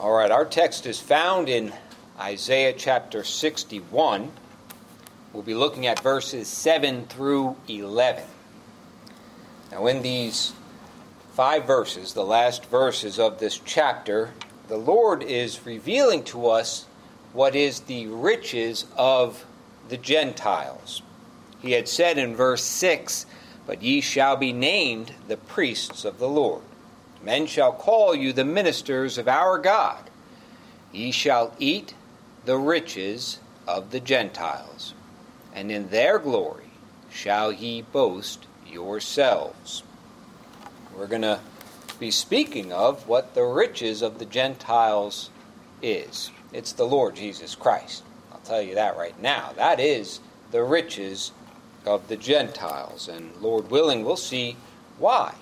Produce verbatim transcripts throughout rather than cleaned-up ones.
All right, our text is found in Isaiah chapter sixty-one. We'll be looking at verses seven through eleven. Now, in these five verses, the last verses of this chapter, the Lord is revealing to us what is the riches of the Gentiles. He had said in verse six, "But ye shall be named the priests of the Lord. Men shall call you the ministers of our God. Ye shall eat the riches of the Gentiles, and in their glory shall ye boast yourselves." We're going to be speaking of what the riches of the Gentiles is. It's the Lord Jesus Christ. I'll tell you that right now. That is the riches of the Gentiles. And Lord willing, we'll see why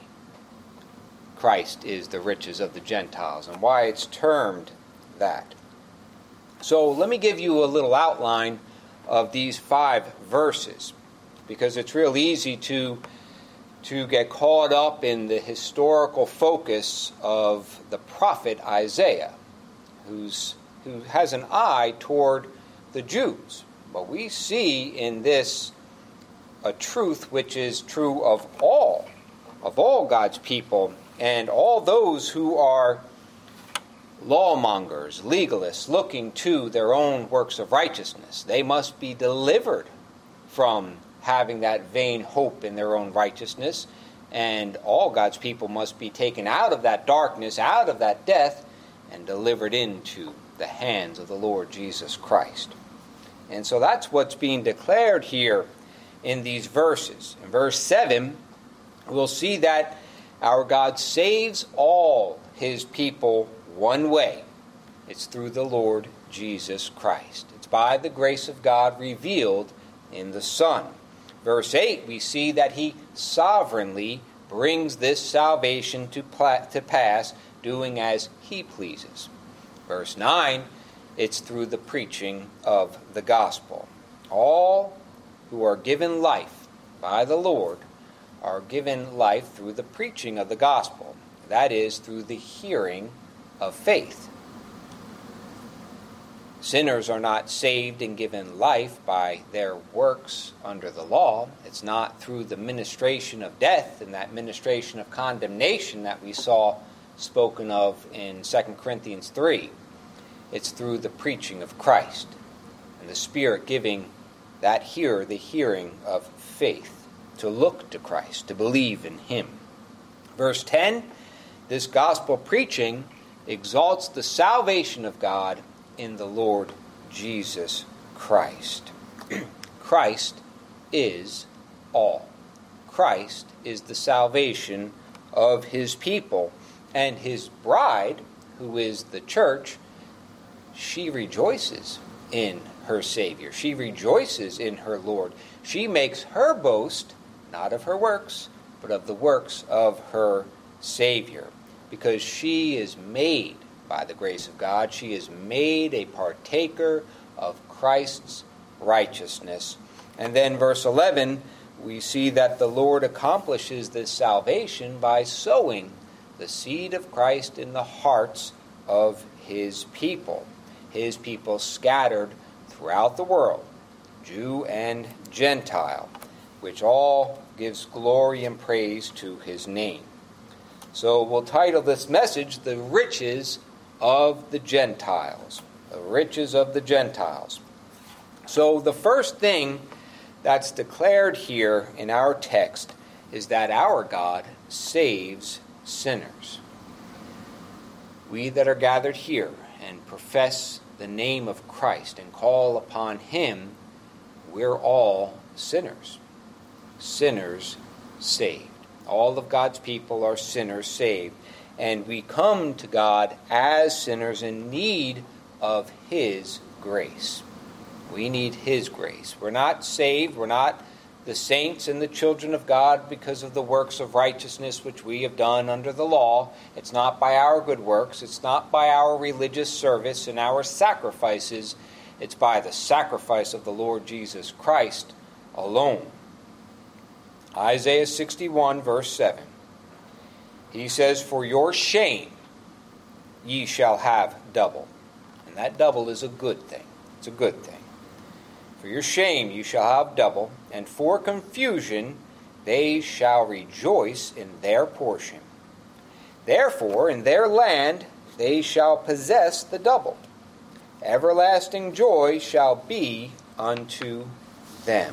Christ is the riches of the Gentiles and why it's termed that. So let me give you a little outline of these five verses, because it's real easy to to get caught up in the historical focus of the prophet Isaiah, who's who has an eye toward the Jews. But we see in this a truth which is true of all, of all God's people, and all those who are lawmongers, legalists, looking to their own works of righteousness. They must be delivered from having that vain hope in their own righteousness, and all God's people must be taken out of that darkness, out of that death, and delivered into the hands of the Lord Jesus Christ. And so that's what's being declared here in these verses. In verse seven, we'll see that our God saves all his people one way. It's through the Lord Jesus Christ. It's by the grace of God revealed in the Son. Verse eight, we see that he sovereignly brings this salvation to, pla- to pass, doing as he pleases. Verse nine, it's through the preaching of the gospel. All who are given life by the Lord are given life through the preaching of the gospel. That is, through the hearing of faith. Sinners are not saved and given life by their works under the law. It's not through the ministration of death and that ministration of condemnation that we saw spoken of in Second Corinthians three. It's through the preaching of Christ and the Spirit giving that hearer the hearing of faith, to look to Christ, to believe in him. Verse ten, this gospel preaching exalts the salvation of God in the Lord Jesus Christ. Christ is all. Christ is the salvation of his people, and his bride, who is the church, she rejoices in her Savior. She rejoices in her Lord. She makes her boast not of her works, but of the works of her Savior, because she is made, by the grace of God, she is made a partaker of Christ's righteousness. And then verse eleven, we see that the Lord accomplishes this salvation by sowing the seed of Christ in the hearts of his people, his people scattered throughout the world, Jew and Gentile, which all gives glory and praise to his name. So we'll title this message, The Riches of the Gentiles. The Riches of the Gentiles. So the first thing that's declared here in our text is that our God saves sinners. We that are gathered here and profess the name of Christ and call upon him, we're all sinners. Sinners saved. All of God's people are sinners saved. And we come to God as sinners in need of his grace. We need his grace. We're not saved. We're not the saints and the children of God because of the works of righteousness which we have done under the law. It's not by our good works. It's not by our religious service and our sacrifices. It's by the sacrifice of the Lord Jesus Christ alone. Isaiah sixty-one, verse seven. He says, "For your shame ye shall have double. And that double is a good thing. It's a good thing. For your shame you shall have double, and for confusion they shall rejoice in their portion. Therefore in their land they shall possess the double. Everlasting joy shall be unto them.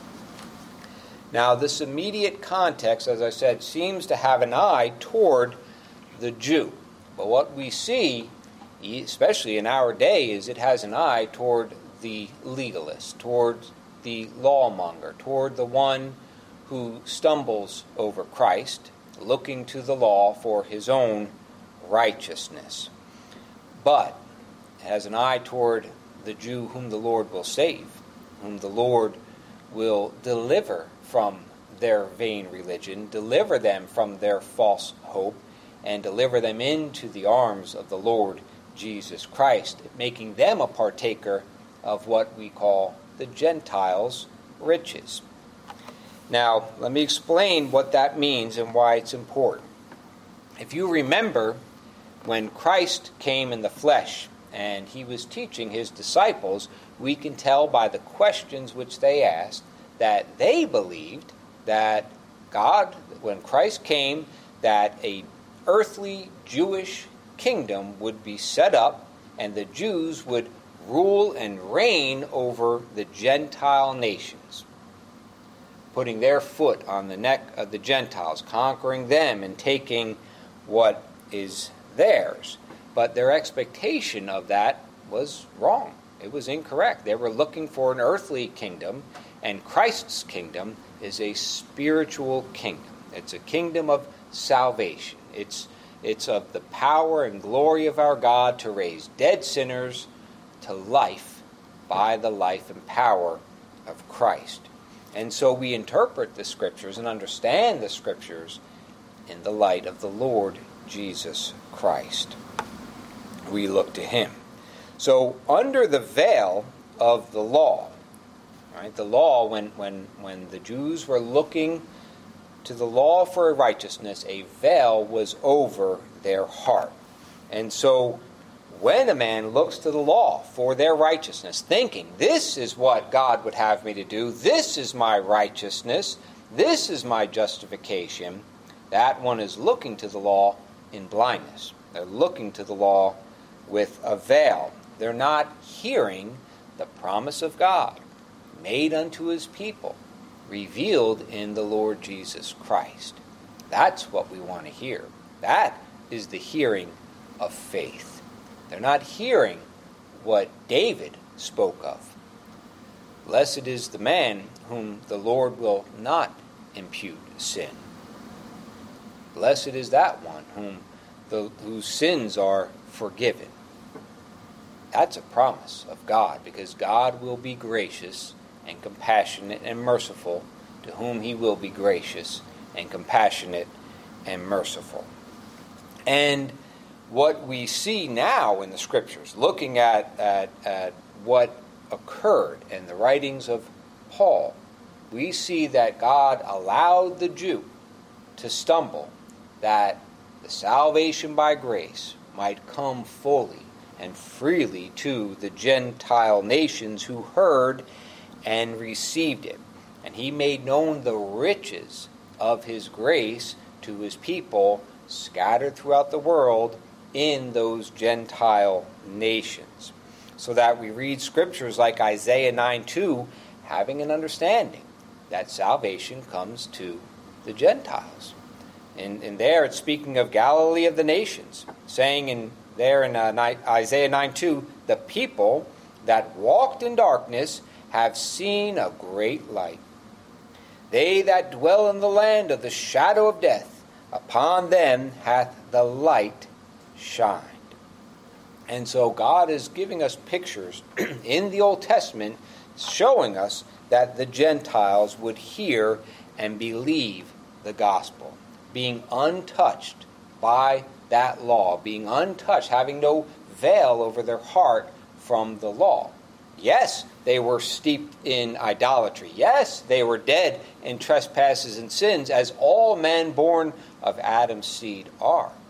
Now this immediate context, as I said, seems to have an eye toward the Jew. But what we see, especially in our day, is it has an eye toward the legalist, toward the lawmonger, toward the one who stumbles over Christ, looking to the law for his own righteousness. But it has an eye toward the Jew whom the Lord will save, whom the Lord will deliver from their vain religion, deliver them from their false hope, and deliver them into the arms of the Lord Jesus Christ, making them a partaker of what we call the Gentiles' riches. Now, let me explain what that means and why it's important. If you remember, when Christ came in the flesh and he was teaching his disciples, we can tell by the questions which they asked that they believed that God, when Christ came, that a earthly Jewish kingdom would be set up and the Jews would rule and reign over the Gentile nations, putting their foot on the neck of the Gentiles, conquering them and taking what is theirs. But their expectation of that was wrong. It was incorrect. They were looking for an earthly kingdom, and Christ's kingdom is a spiritual kingdom. It's a kingdom of salvation. It's, it's of the power and glory of our God to raise dead sinners to life by the life and power of Christ. And so we interpret the Scriptures and understand the Scriptures in the light of the Lord Jesus Christ. We look to him. So under the veil of the law, right, the law, when, when, when the Jews were looking to the law for righteousness, a veil was over their heart. And so when a man looks to the law for their righteousness, thinking, this is what God would have me to do, this is my righteousness, this is my justification, that one is looking to the law in blindness. They're looking to the law with a veil. They're not hearing the promise of God made unto his people, revealed in the Lord Jesus Christ. That's what we want to hear. That is the hearing of faith. They're not hearing what David spoke of. Blessed is the man whom the Lord will not impute sin. Blessed is that one whom the, whose sins are forgiven. That's a promise of God, because God will be gracious and compassionate and merciful to whom he will be gracious and compassionate and merciful. And what we see now in the Scriptures, looking at, at, at what occurred in the writings of Paul, we see that God allowed the Jew to stumble, that the salvation by grace might come fully and freely to the Gentile nations who heard and received it. And he made known the riches of his grace to his people scattered throughout the world in those Gentile nations. So that we read scriptures like Isaiah nine two, having an understanding that salvation comes to the Gentiles. And, and there it's speaking of Galilee of the nations, saying in there in uh, Isaiah nine two, the people that walked in darkness have seen a great light. They that dwell in the land of the shadow of death, upon them hath the light shined. And so God is giving us pictures in the Old Testament showing us that the Gentiles would hear and believe the gospel, being untouched by that law, being untouched, having no veil over their heart from the law. Yes, they were steeped in idolatry. Yes, they were dead in trespasses and sins, as all men born of Adam's seed are.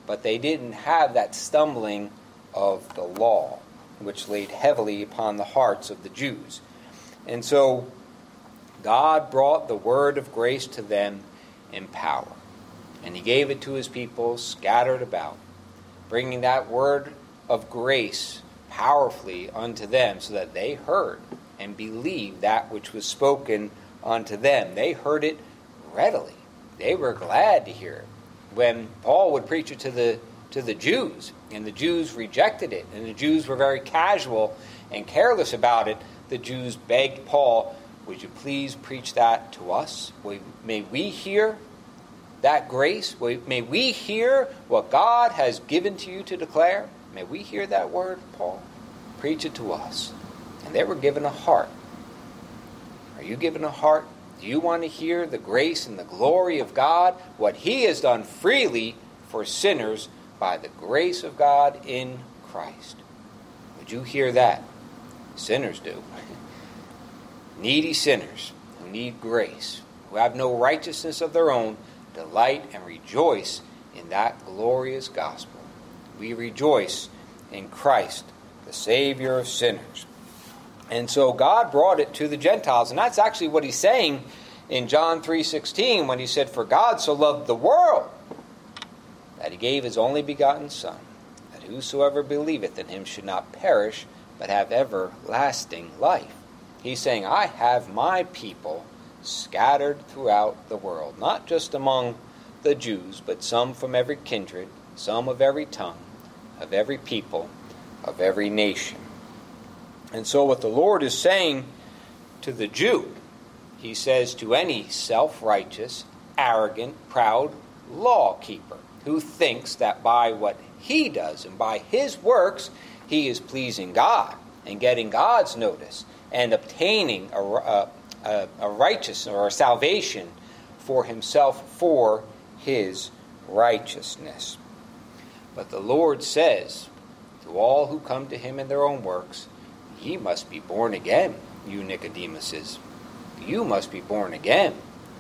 but they didn't have that stumbling of the law, which laid heavily upon the hearts of the Jews. And so God brought the word of grace to them in power. And he gave it to his people scattered about, bringing that word of grace powerfully unto them, so that they heard and believed that which was spoken unto them. They heard it readily. They were glad to hear it. When Paul would preach it to the to the Jews, and the Jews rejected it, and the Jews were very casual and careless about it, the Jews begged Paul, would you please preach that to us? May we hear that grace? May we hear what God has given to you to declare? May we hear that word, Paul? Preach it to us. And they were given a heart. Are you given a heart? Do you want to hear the grace and the glory of God? What he has done freely for sinners by the grace of God in Christ. Would you hear that? Sinners do. Needy sinners who need grace, who have no righteousness of their own, delight and rejoice in that glorious gospel. We rejoice in Christ, the Savior of sinners. And so God brought it to the Gentiles, and that's actually what he's saying in John three sixteen when he said, for God so loved the world that he gave his only begotten Son, that whosoever believeth in him should not perish, but have everlasting life. He's saying, I have my people scattered throughout the world, not just among the Jews, but some from every kindred, some of every tongue, of every people, of every nation. And so what the Lord is saying to the Jew, he says to any self-righteous, arrogant, proud law-keeper who thinks that by what he does and by his works, he is pleasing God and getting God's notice and obtaining a, a, a, a righteousness or a salvation for himself for his righteousness. But the Lord says to all who come to him in their own works, ye must be born again, you Nicodemuses. You must be born again.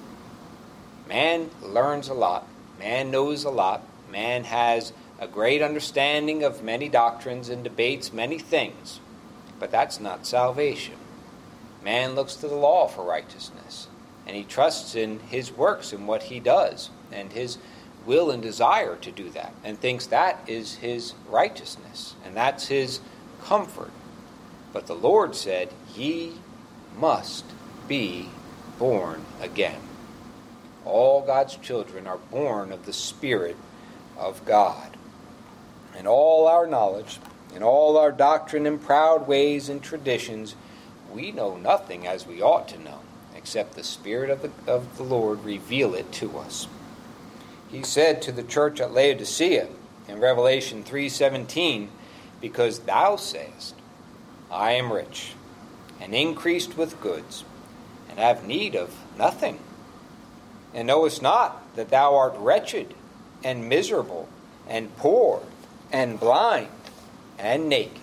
Man learns a lot. Man knows a lot. Man has a great understanding of many doctrines and debates many things. But that's not salvation. Man looks to the law for righteousness. And he trusts in his works and what he does. And his will and desire to do that. And thinks that is his righteousness. And that's his comfort. But the Lord said, ye must be born again. All God's children are born of the Spirit of God. And all our knowledge, and all our doctrine and proud ways and traditions, we know nothing as we ought to know, except the Spirit of the, of the Lord reveal it to us. He said to the church at Laodicea in Revelation three seventeen, because thou sayest, I am rich, and increased with goods, and have need of nothing, and knowest not that thou art wretched, and miserable, and poor, and blind, and naked.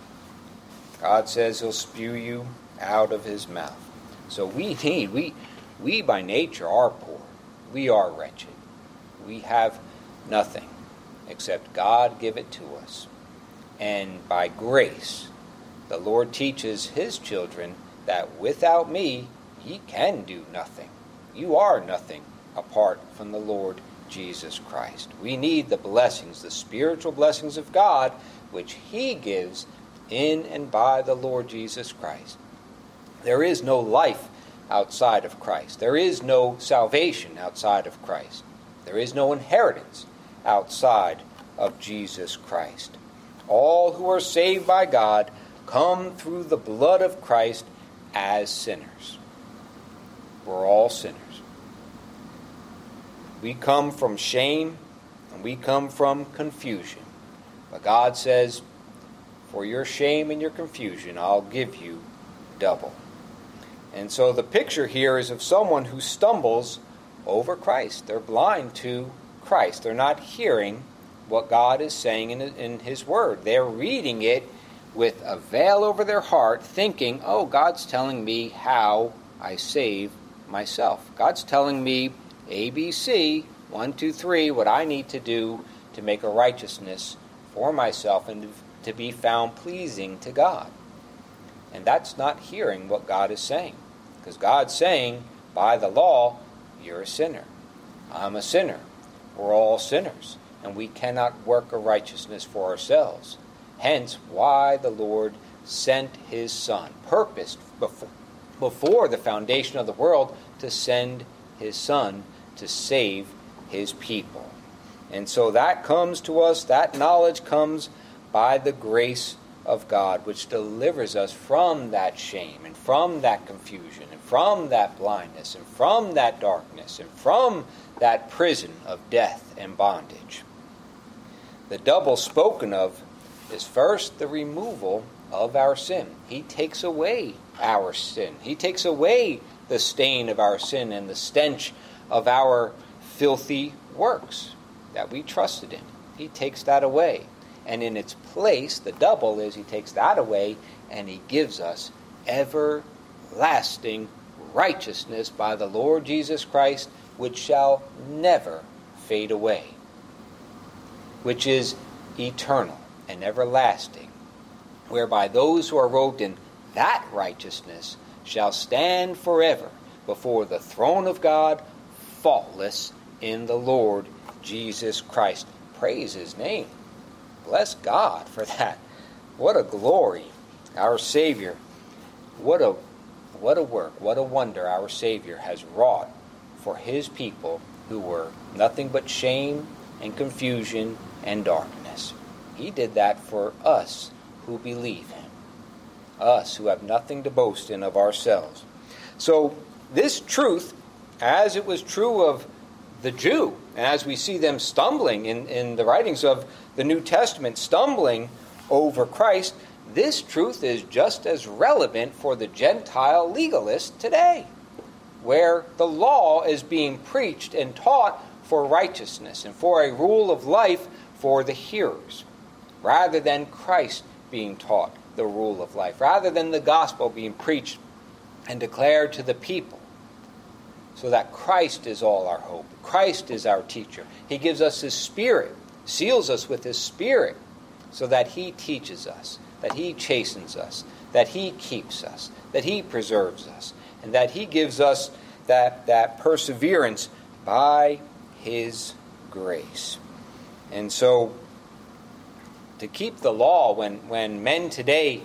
God says he'll spew you out of his mouth. So we need, we, we by nature are poor. We are wretched. We have nothing except God give it to us. And by grace, the Lord teaches his children that without me, ye can do nothing. You are nothing apart from the Lord Jesus Christ. We need the blessings, the spiritual blessings of God, which he gives in and by the Lord Jesus Christ. There is no life outside of Christ. There is no salvation outside of Christ. There is no inheritance outside of Jesus Christ. All who are saved by God come through the blood of Christ as sinners. We're all sinners. We come from shame and we come from confusion. But God says, for your shame and your confusion, I'll give you double. And so the picture here is of someone who stumbles over Christ. They're blind to Christ. They're not hearing what God is saying in, in his word. They're reading it with a veil over their heart, thinking, oh, God's telling me how I save myself. God's telling me A, B, C, one, two, three, what I need to do to make a righteousness for myself and to be found pleasing to God. And that's not hearing what God is saying. Because God's saying, by the law, you're a sinner. I'm a sinner. We're all sinners. And we cannot work a righteousness for ourselves. Hence, why the Lord sent his Son, purposed before, before the foundation of the world, to send his Son to save his people. And so that comes to us, that knowledge comes by the grace of God, which delivers us from that shame and from that confusion and from that blindness and from that darkness and from that prison of death and bondage. The double spoken of is first the removal of our sin. He takes away our sin. He takes away the stain of our sin and the stench of our filthy works that we trusted in. He takes that away. And in its place, the double is he takes that away and he gives us everlasting righteousness by the Lord Jesus Christ, which shall never fade away, which is eternal and everlasting, whereby those who are robed in that righteousness shall stand forever before the throne of God, faultless in the Lord Jesus Christ. Praise his name. Bless God for that. What a glory. Our Savior. What a what a work, what a wonder our Savior has wrought for his people who were nothing but shame and confusion and darkness. He did that for us who believe him. Us who have nothing to boast in of ourselves. So this truth, as it was true of the Jew, and as we see them stumbling in, in the writings of the New Testament, stumbling over Christ, this truth is just as relevant for the Gentile legalist today, where the law is being preached and taught for righteousness and for a rule of life for the hearers, rather than Christ being taught the rule of life, rather than the gospel being preached and declared to the people, so that Christ is all our hope. Christ is our teacher. He gives us his Spirit, seals us with his Spirit, so that he teaches us, that he chastens us, that he keeps us, that he preserves us, and that he gives us that, that perseverance by his grace. And so, to keep the law, when, when men today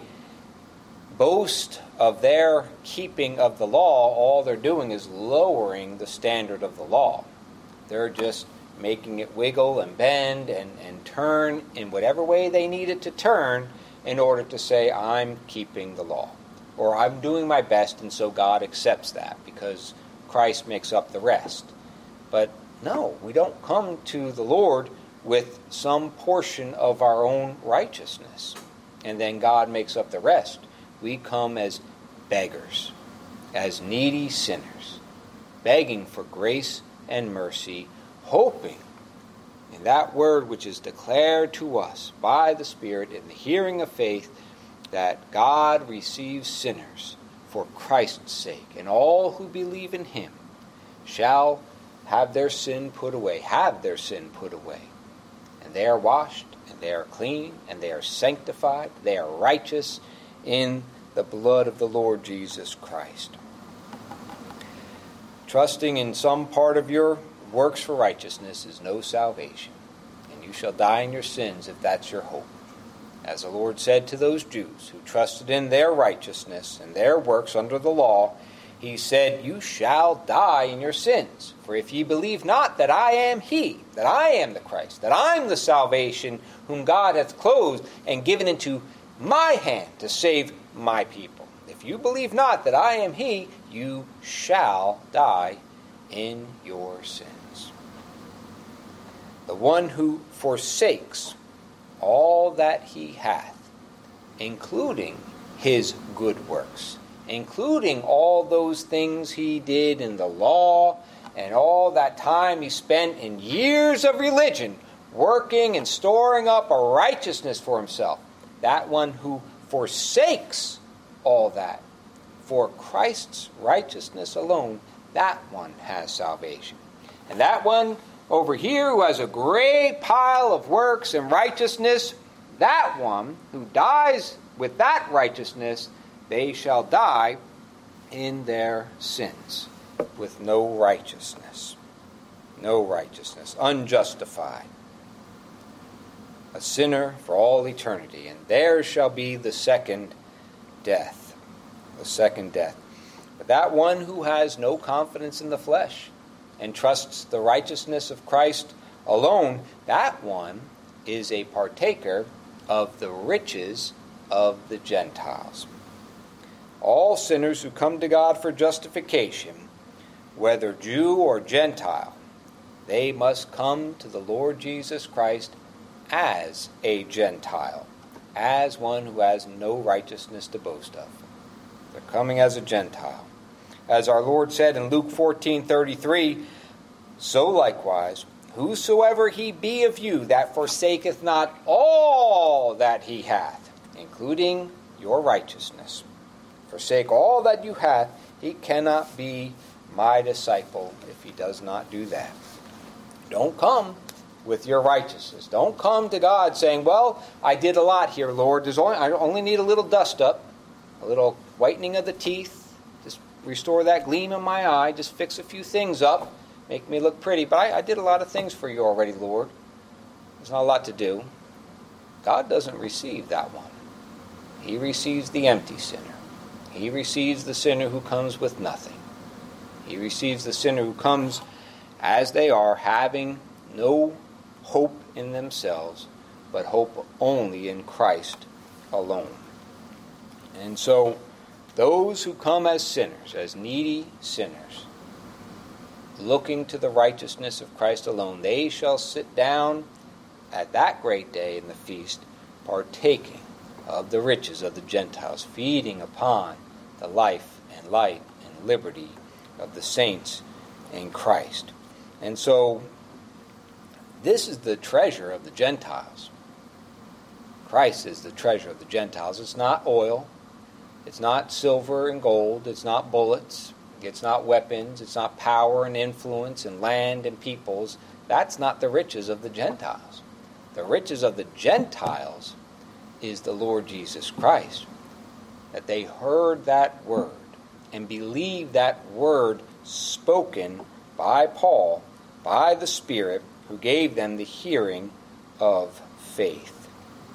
boast of their keeping of the law, all they're doing is lowering the standard of the law. They're just making it wiggle and bend and, and turn in whatever way they need it to turn in order to say, I'm keeping the law. Or I'm doing my best, and so God accepts that because Christ makes up the rest. But no, we don't come to the Lord with some portion of our own righteousness, and then God makes up the rest. We come as beggars, as needy sinners, begging for grace and mercy, hoping in that word which is declared to us by the Spirit in the hearing of faith, that God receives sinners for Christ's sake, and all who believe in him shall have their sin put away, have their sin put away. And they are washed, and they are clean, and they are sanctified, they are righteous in the blood of the Lord Jesus Christ. Trusting in some part of your works for righteousness is no salvation, and you shall die in your sins if that's your hope. As the Lord said to those Jews who trusted in their righteousness and their works under the law, he said, you shall die in your sins. For if ye believe not that I am he, that I am the Christ, that I'm the salvation whom God hath clothed and given into my hand to save my people. If you believe not that I am he, you shall die in your sins. The one who forsakes all that he hath, including his good works, including all those things he did in the law and all that time he spent in years of religion, working and storing up a righteousness for himself. That one who forsakes all that for Christ's righteousness alone, that one has salvation. And that one over here who has a great pile of works and righteousness, that one who dies with that righteousness, they shall die in their sins with no righteousness. No righteousness. Unjustified. A sinner for all eternity. And there shall be the second death. The second death. But that one who has no confidence in the flesh and trusts the righteousness of Christ alone, that one is a partaker of the riches of the Gentiles. All sinners who come to God for justification, whether Jew or Gentile, they must come to the Lord Jesus Christ as a Gentile, as one who has no righteousness to boast of. They're coming as a Gentile. As our Lord said in Luke fourteen thirty-three, so likewise, whosoever he be of you that forsaketh not all that he hath, including your righteousness, forsake all that you hath, he cannot be my disciple if he does not do that. Don't come with your righteousness. Don't come to God saying, well, I did a lot here, Lord. There's only, I only need a little dust up, a little whitening of the teeth, just restore that gleam in my eye, just fix a few things up, make me look pretty. But I, I did a lot of things for you already, Lord. There's not a lot to do. God doesn't receive that one. He receives the empty sinner. He receives the sinner who comes with nothing. He receives the sinner who comes as they are, having no hope in themselves, but hope only in Christ alone. And so, those who come as sinners, as needy sinners, looking to the righteousness of Christ alone, they shall sit down at that great day in the feast, partaking of the riches of the Gentiles, feeding upon the life and light and liberty of the saints in Christ. And so, this is the treasure of the Gentiles. Christ is the treasure of the Gentiles. It's not oil. It's not silver and gold. It's not bullets. It's not weapons. It's not power and influence and land and peoples. That's not the riches of the Gentiles. The riches of the Gentiles is the Lord Jesus Christ. That they heard that word and believed that word spoken by Paul, by the Spirit, who gave them the hearing of faith.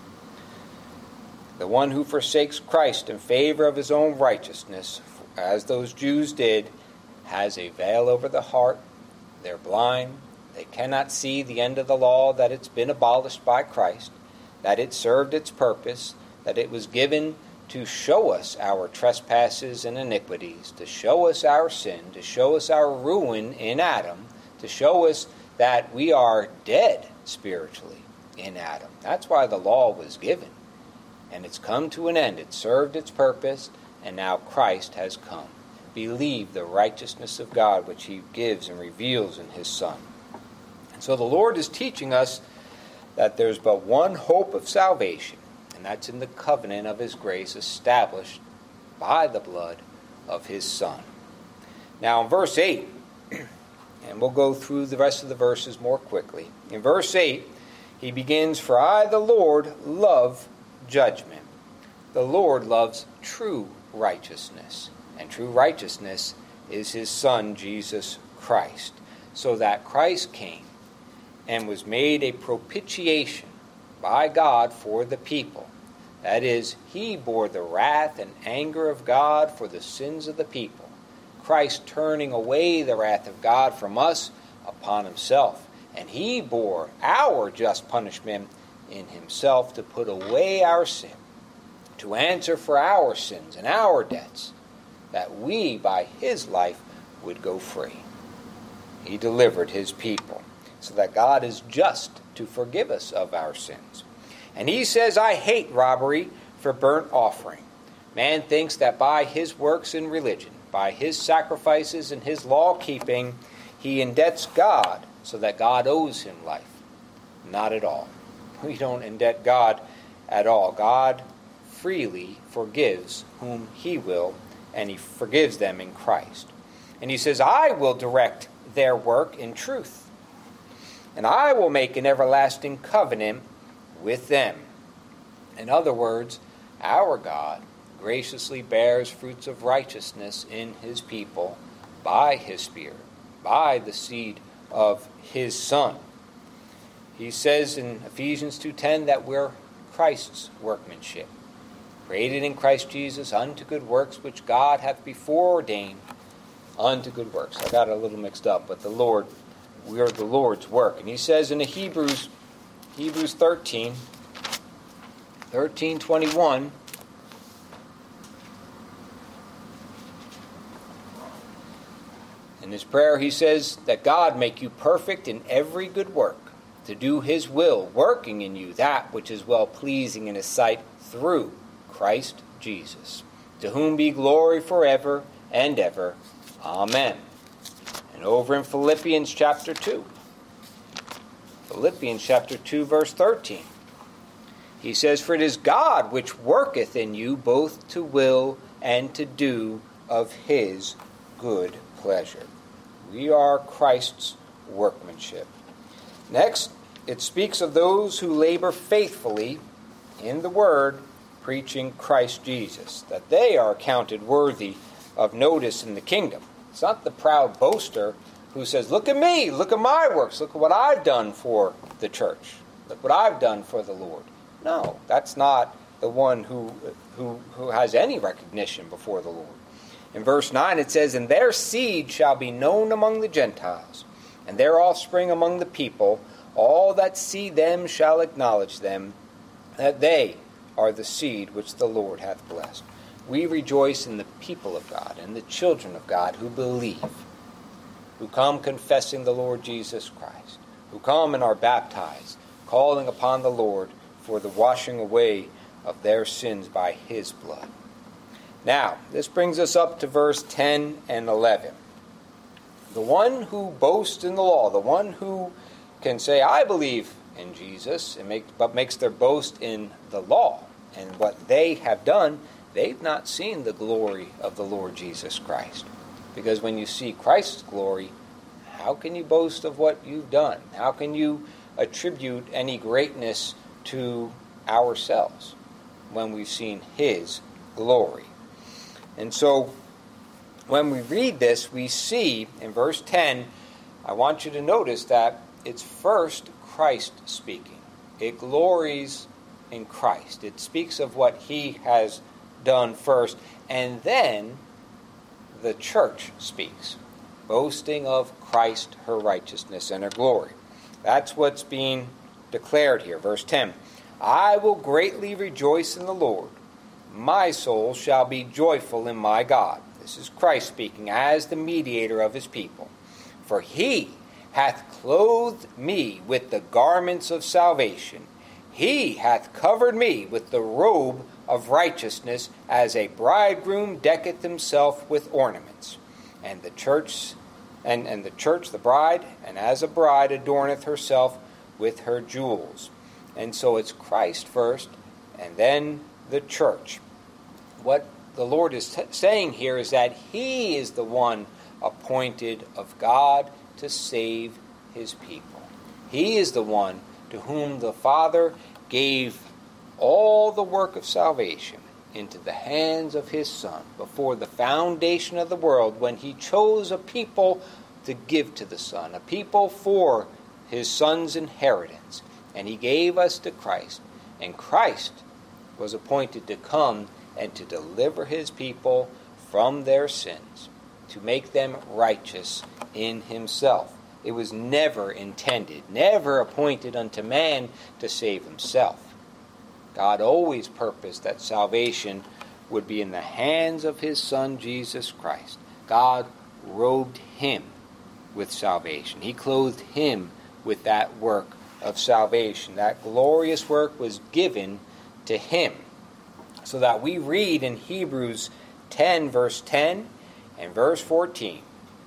The one who forsakes Christ in favor of his own righteousness, as those Jews did, has a veil over the heart. They're blind. They cannot see the end of the law, that it's been abolished by Christ, that it served its purpose, that it was given to show us our trespasses and iniquities, to show us our sin, to show us our ruin in Adam, to show us that we are dead spiritually in Adam. That's why the law was given. And it's come to an end. It served its purpose, and now Christ has come. Believe the righteousness of God, which he gives and reveals in his Son. And so the Lord is teaching us that there's but one hope of salvation, and that's in the covenant of his grace established by the blood of his Son. Now in verse eight, and we'll go through the rest of the verses more quickly. In verse eight, he begins, "For I, the Lord, love judgment." The Lord loves true righteousness. And true righteousness is his Son, Jesus Christ. So that Christ came and was made a propitiation by God for the people. That is, he bore the wrath and anger of God for the sins of the people. Christ turning away the wrath of God from us upon himself. And he bore our just punishment in himself to put away our sin, to answer for our sins and our debts, that we, by his life, would go free. He delivered his people, so that God is just to forgive us of our sins. And he says, "I hate robbery for burnt offering." Man thinks that by his works in religion, by his sacrifices and his law-keeping, he indebts God so that God owes him life. Not at all. We don't indebt God at all. God freely forgives whom he will, and he forgives them in Christ. And he says, "I will direct their work in truth." and I will make an everlasting covenant with them. In other words, our God graciously bears fruits of righteousness in his people by his Spirit, by the seed of his Son. He says in Ephesians two ten that we're Christ's workmanship, created in Christ Jesus unto good works, which God hath before ordained unto good works. I got it a little mixed up, but the Lord, we are the Lord's work. And he says in the Hebrews, Hebrews thirteen, thirteen twenty-one, in his prayer he says that God make you perfect in every good work, to do his will, working in you that which is well-pleasing in his sight through Christ Jesus, to whom be glory forever and ever. Amen. And over in Philippians chapter two, Philippians chapter two, verse thirteen, he says, for it is God which worketh in you both to will and to do of his good pleasure. We are Christ's workmanship. Next, it speaks of those who labor faithfully in the word, preaching Christ Jesus, that they are counted worthy of notice in the kingdom. It's not the proud boaster who says, look at me, look at my works, look at what I've done for the church, look what I've done for the Lord. No, that's not the one who, who, who has any recognition before the Lord. In verse nine it says, and their seed shall be known among the Gentiles, and their offspring among the people. All that see them shall acknowledge them, that they are the seed which the Lord hath blessed. We rejoice in the people of God and the children of God who believe, who come confessing the Lord Jesus Christ, who come and are baptized, calling upon the Lord for the washing away of their sins by his blood. Now, this brings us up to verse ten and eleven. The one who boasts in the law, the one who can say, I believe in Jesus, and make, but makes their boast in the law and what they have done, they've not seen the glory of the Lord Jesus Christ. Because when you see Christ's glory, how can you boast of what you've done? How can you attribute any greatness to ourselves when we've seen his glory? And so, when we read this, we see in verse ten, I want you to notice that it's first Christ speaking. It glories in Christ. It speaks of what he has done first, and then the church speaks, boasting of Christ, her righteousness, and her glory. That's what's being declared here. Verse ten, I will greatly rejoice in the Lord. My soul shall be joyful in my God. This is Christ speaking as the mediator of his people. For he hath clothed me with the garments of salvation. He hath covered me with the robe of righteousness, as a bridegroom decketh himself with ornaments. And the church, and, and the church, the bride, and as a bride adorneth herself with her jewels. And so it's Christ first, and then the church. What the Lord is t- saying here is that he is the one appointed of God to save his people. He is the one to whom the Father gave all the work of salvation into the hands of his Son before the foundation of the world, when he chose a people to give to the Son, a people for his Son's inheritance. And he gave us to Christ. And Christ was appointed to come and to deliver his people from their sins, to make them righteous in himself. It was never intended, never appointed unto man to save himself. God always purposed that salvation would be in the hands of his Son, Jesus Christ. God robed him with salvation. He clothed him with that work of salvation. That glorious work was given to him. So that we read in Hebrews ten, verse ten and verse fourteen,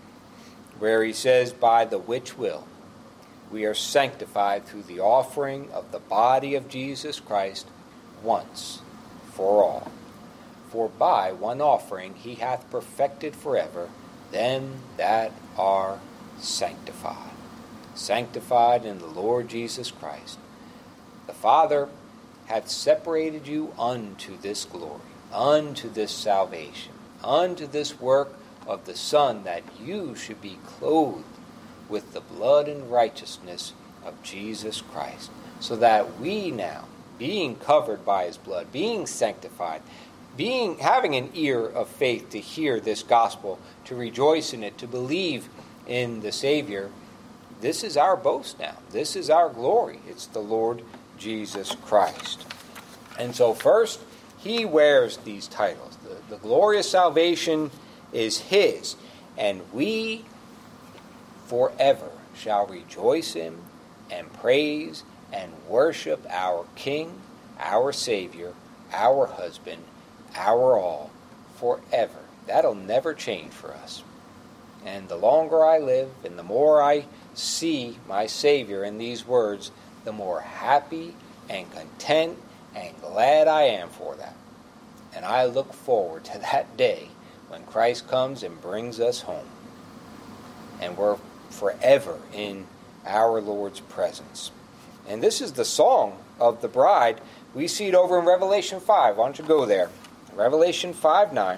where he says, by the which will we are sanctified through the offering of the body of Jesus Christ once for all. For by one offering he hath perfected forever them that are sanctified. sanctified in the Lord Jesus Christ. The Father hath separated you unto this glory, unto this salvation, unto this work of the Son, that you should be clothed with the blood and righteousness of Jesus Christ, so that we now, being covered by his blood, being sanctified, being having an ear of faith to hear this gospel, to rejoice in it, to believe in the Savior, this is our boast now. This is our glory. It's the Lord Jesus Christ. And so first, he wears these titles. The, the glorious salvation is his, and we forever shall rejoice him and praise and worship our King, our Savior, our husband, our all, forever. That'll never change for us. And the longer I live and the more I see my Savior in these words, the more happy and content and glad I am for that. And I look forward to that day when Christ comes and brings us home. And we're forever in our Lord's presence. And this is the song of the bride. We see it over in Revelation five. Why don't you go there? Revelation five nine.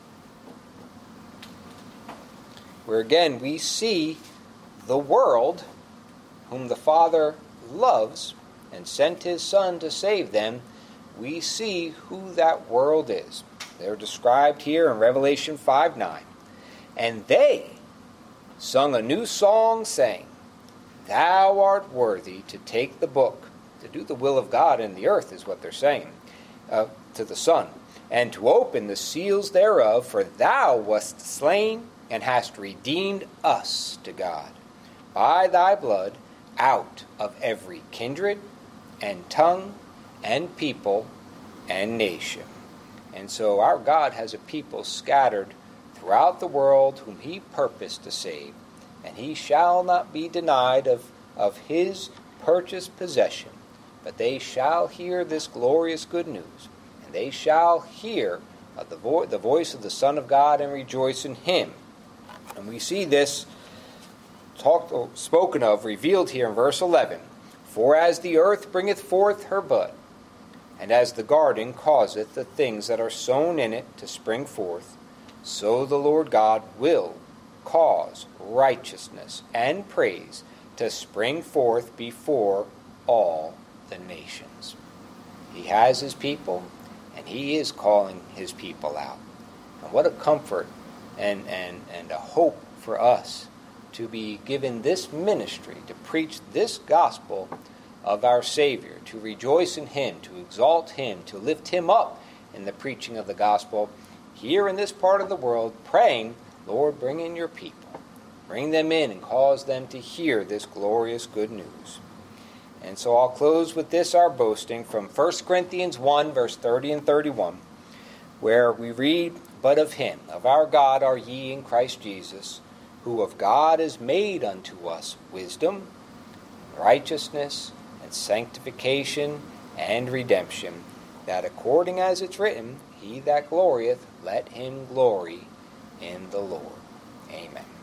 Where again we see the world, whom the Father loves and sent his Son to save them. We see who that world is. They're described here in Revelation five nine. And they sung a new song, saying, Thou art worthy to take the book, to do the will of God in the earth, is what they're saying, uh, to the Son, and to open the seals thereof, for thou wast slain, and hast redeemed us to God by thy blood out of every kindred and tongue and people and nation. And so our God has a people scattered throughout the world whom he purposed to save, and he shall not be denied of, of his purchased possession, but they shall hear this glorious good news, and they shall hear of the, vo- the voice of the Son of God and rejoice in him. And we see this talked, spoken of, revealed here in verse eleven. For as the earth bringeth forth her bud, and as the garden causeth the things that are sown in it to spring forth, so the Lord God will cause righteousness and praise to spring forth before all the nations. He has his people, and he is calling his people out. And what a comfort and, and, and a hope for us to be given this ministry, to preach this gospel of our Savior, to rejoice in him, to exalt him, to lift him up in the preaching of the gospel here in this part of the world, praying, Lord, bring in your people. Bring them in and cause them to hear this glorious good news. And so I'll close with this, our boasting, from First Corinthians one, verse thirty and thirty-one, where we read, But of him, of our God, are ye in Christ Jesus, who of God is made unto us wisdom, righteousness, and sanctification, and redemption, that according as it's written, He that glorieth, let him glory in the Lord. Amen.